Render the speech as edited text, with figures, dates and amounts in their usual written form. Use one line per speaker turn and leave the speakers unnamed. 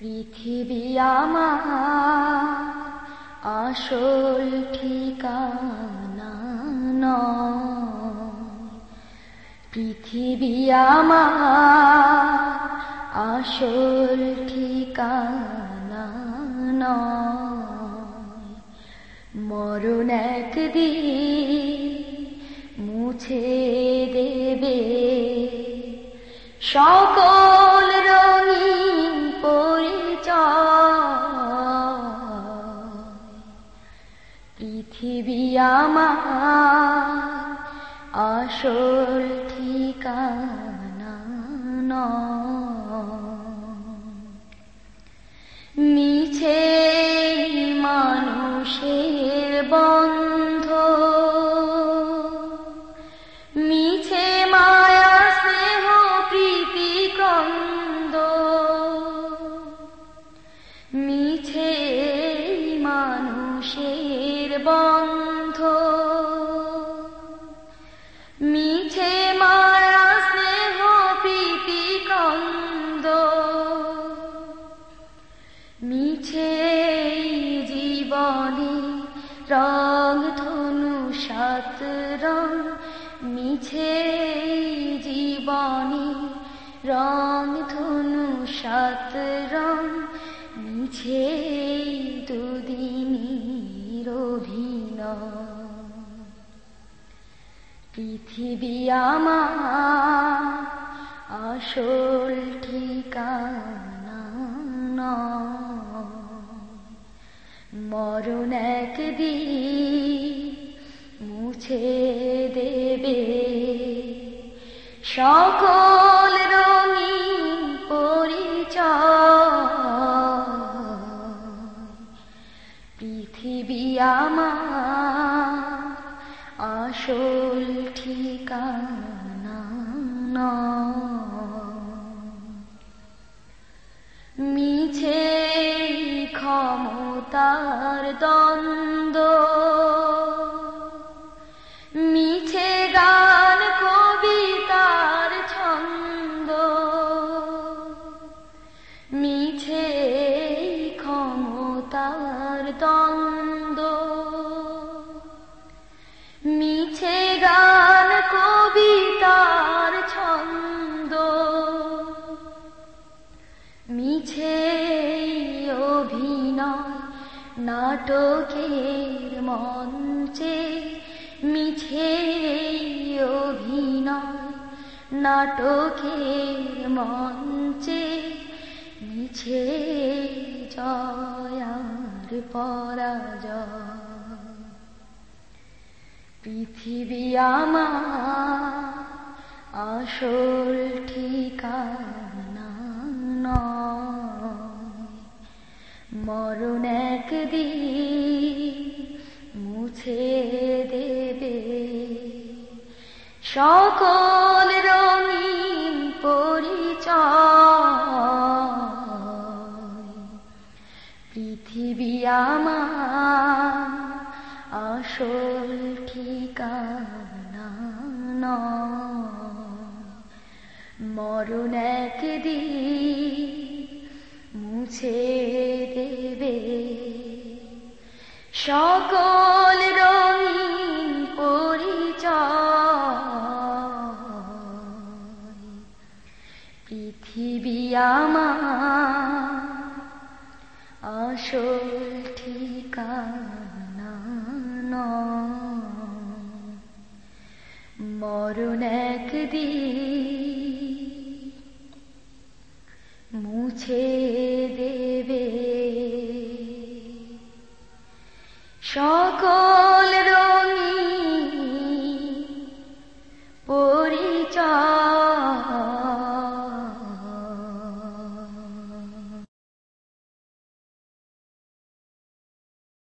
পৃথিবী আমার আসল ঠিকানা নয়, পৃথিবী আমার আসল ঠিকানা নয়। মরণ একদিন মুছে দেবে সকল রঙিন পরিচয়। পৃথিবী আমার আসল ঠিকানা নয়। মিছে মানুষের বন্ধ, মিছে মায়া স্নেহ প্রীতি কন্দ, মিছে মানুষের বন্ধ, মিছে মায়া স্নেহ প্রীতি কন্দ, মিছে জীবনে রং ধনু সাত রং, মিছে জীবনে রং ধনু সাত রং, মিছে দুদিনের অভিনয়। পৃথিবী আমার আসল ঠিকানা নয়। মরণ একদিন মুছে দেবে সকল রঙিন পরিচয়। পৃথিবী আমার আসল ঠিকানা নয়। মিছে ক্ষমতার দ্বন্দ্ব, মিছে গান কবিতার ছন্দ, মিছে ক্ষমতার দ্বন্দ্ব, মিছে গান কবিতার ছন্দ, মিছে অভিনয় নাটকের মঞ্চে, মিছে অভিনয় নাটকের মঞ্চে, মিছে জয় আর পরাজয়। পৃথিবী আমার আসল ঠিকানা নয়। মরণ একদিন মুছে দেবে সকল রঙিন পরিচয়। পৃথিবী আমার আসল ঠিকানা নয়। মরণ একদিন মুছে দেবে সকল রঙিন পরিচয়। পৃথিবী আমার আসল ঠিকানা নয়। মরণ একদিন